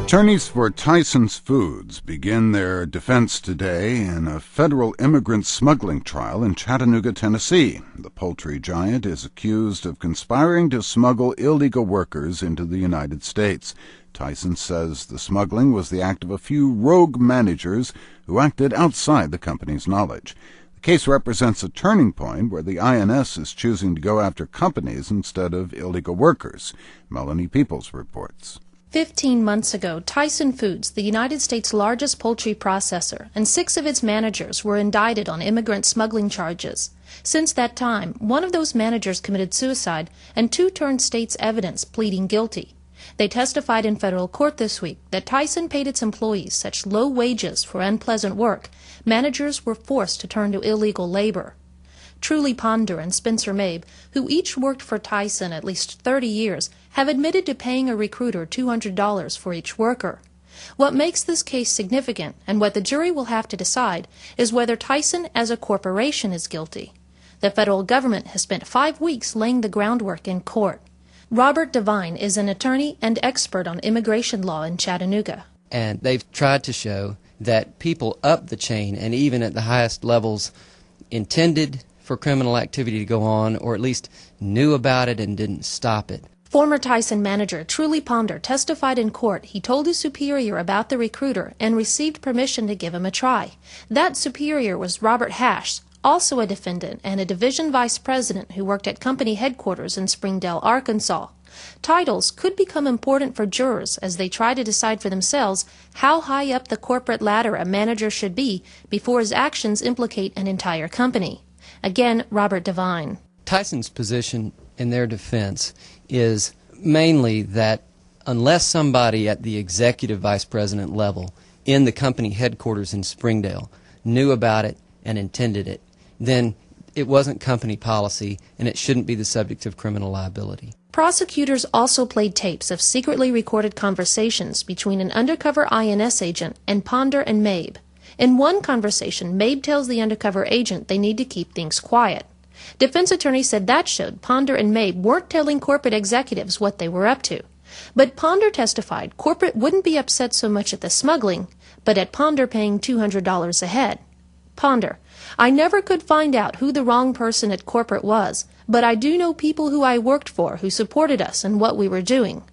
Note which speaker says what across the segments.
Speaker 1: Attorneys for Tyson's Foods begin their defense today in a federal immigrant smuggling trial in Chattanooga, Tennessee. The poultry giant is accused of conspiring to smuggle illegal workers into the United States. Tyson says the smuggling was the act of a few rogue managers who acted outside the company's knowledge. The case represents a turning point where the INS is choosing to go after companies instead of illegal workers. Melanie Peoples reports.
Speaker 2: 15 months ago, Tyson Foods, the United States' largest poultry processor, and 6 of its managers were indicted on immigrant smuggling charges. Since that time, one of those managers committed suicide, and 2 turned state's evidence, pleading guilty. They testified in federal court this week that Tyson paid its employees such low wages for unpleasant work, managers were forced to turn to illegal labor. Truly Ponder and Spencer Mabe, who each worked for Tyson at least 30 years, have admitted to paying a recruiter $200 for each worker. What makes this case significant, and what the jury will have to decide, is whether Tyson as a corporation is guilty. The federal government has spent 5 weeks laying the groundwork in court. Robert Devine is an attorney and expert on immigration law in Chattanooga.
Speaker 3: And they've tried to show that people up the chain, and even at the highest levels, intended for criminal activity to go on, or at least knew about it and didn't stop it.
Speaker 2: Former Tyson manager Truly Ponder testified in court he told his superior about the recruiter and received permission to give him a try. That superior was Robert Hash, also a defendant and a division vice president who worked at company headquarters in Springdale, Arkansas. Titles could become important for jurors as they try to decide for themselves how high up the corporate ladder a manager should be before his actions implicate an entire company. Again, Robert Devine.
Speaker 3: Tyson's position in their defense is mainly that unless somebody at the executive vice president level in the company headquarters in Springdale knew about it and intended it, then it wasn't company policy and it shouldn't be the subject of criminal liability.
Speaker 2: Prosecutors also played tapes of secretly recorded conversations between an undercover INS agent and Ponder and Mabe. In one conversation, Mabe tells the undercover agent they need to keep things quiet. Defense attorneys said that showed Ponder and Mabe weren't telling corporate executives what they were up to. But Ponder testified corporate wouldn't be upset so much at the smuggling, but at Ponder paying $200 a head. Ponder: I never could find out who the wrong person at corporate was, but I do know people who I worked for who supported us in what we were doing.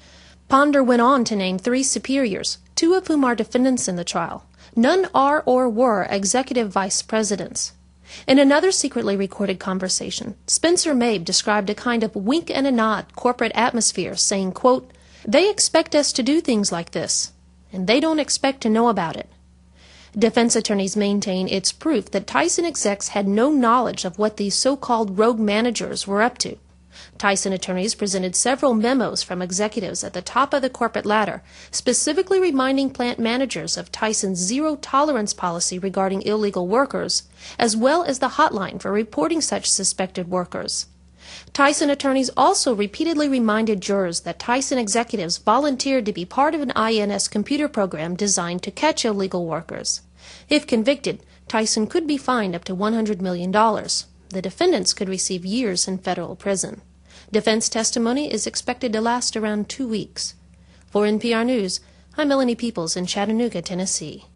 Speaker 2: Ponder went on to name 3 superiors, 2 of whom are defendants in the trial. None are or were executive vice presidents. In another secretly recorded conversation, Spencer Mabe described a kind of wink and a nod corporate atmosphere, saying, quote, "They expect us to do things like this, and they don't expect to know about it." Defense attorneys maintain it's proof that Tyson execs had no knowledge of what these so-called rogue managers were up to. Tyson attorneys presented several memos from executives at the top of the corporate ladder, specifically reminding plant managers of Tyson's zero-tolerance policy regarding illegal workers, as well as the hotline for reporting such suspected workers. Tyson attorneys also repeatedly reminded jurors that Tyson executives volunteered to be part of an INS computer program designed to catch illegal workers. If convicted, Tyson could be fined up to $100 million. The defendants could receive years in federal prison. Defense testimony is expected to last around 2 weeks. For NPR News, I'm Melanie Peoples in Chattanooga, Tennessee.